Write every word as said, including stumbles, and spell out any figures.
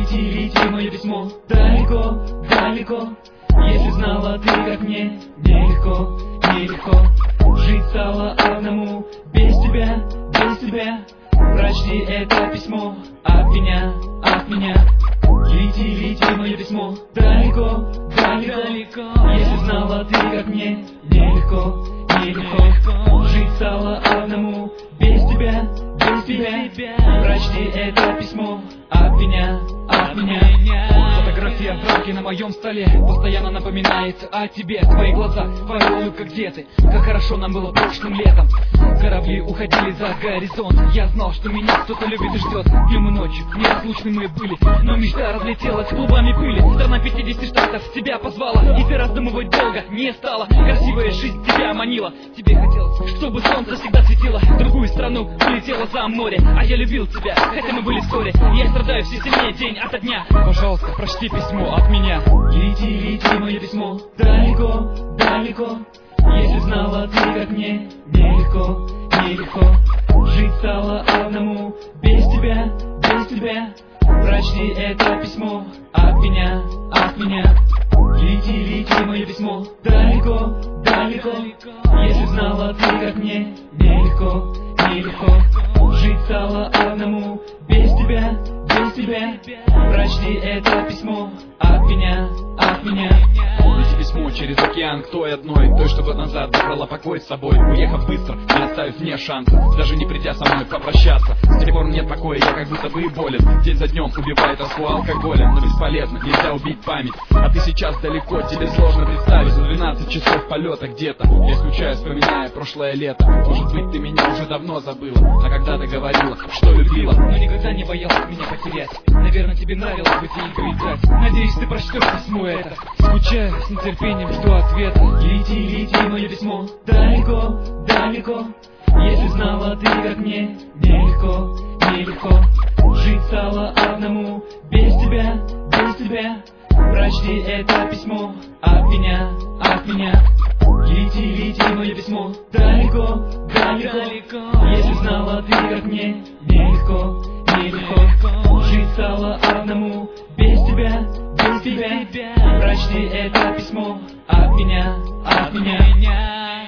Лети, лети, мое письмо далеко, далеко. Если знала ты, как мне нелегко, нелегко жить стало одному, без тебя, без тебя. Прочти это письмо от меня, от меня. Лети, лети, мое письмо далеко, далеко. Если знала ты, как мне нелегко, нелегко жить стало одному, без тебя, без тебя. Прочти это письмо от меня, от меня. Фотография в рамке на моем столе постоянно напоминает о тебе. Твои глаза, твоя улыбка, где ты? Как хорошо нам было прошлым летом. Корабли уходили за горизонт. Я знал, что меня кто-то любит и ждет. Днем и ночью неразлучны мы были, но мечта разлетелась клубами пыли. Страна пятидесяти штатов тебя позвала, и ты раздумывать долго не стала. Красивая жизнь тебя манила. Тебе хотелось, чтобы солнце всегда светило. В другую страну улетела за море, а я любил тебя, хотя мы были в ссоре. Я страдаю все сильнее день ото дня. Пожалуйста, прочти письмо от меня. Лети, лети, мое письмо далеко, далеко. Если знала ты, как мне нелегко, нелегко жить стало одному, без тебя, без тебя. Прочти это письмо от меня, от меня. Лети, лети, мое письмо далеко, далеко. Если знала ты, как мне нелегко, нелегко жить стало одному, без тебя, без тебя. Прочти это письмо от меня, от меня. Лети письмо через океан к той одной, той, что год назад забрала покой с собой, уехав быстро, не оставив мне шанса, даже не придя со мной попрощаться. С тех пор нет покоя, я как будто бы болен. День за днем убивает тоску алкоголем, но бесполезно, нельзя убить память. А ты сейчас далеко, тебе сложно представить. За двенадцать часов полета где-то я скучаю, вспоминая прошлое лето. Может быть, ты меня уже давно забыла, а когда-то говорила, что любила, но никогда не боялась меня потерять. Наверное, тебе нравилось в эти игры играть. Надеюсь, ты прочтешь письмо это. Скучаю, с нетерпением жду ответа. Лети, лети, мое письмо далеко, далеко. Если знала ты, как мне нелегко, нелегко жить стало одному, без тебя, без тебя. Прочти это письмо от меня, от меня. Лети, лети, мое письмо далеко, далеко. Если знала ты, как мне нелегко, нелегко жить стало одному, без тебя, без тебя. Прочти это письмо от меня, от меня.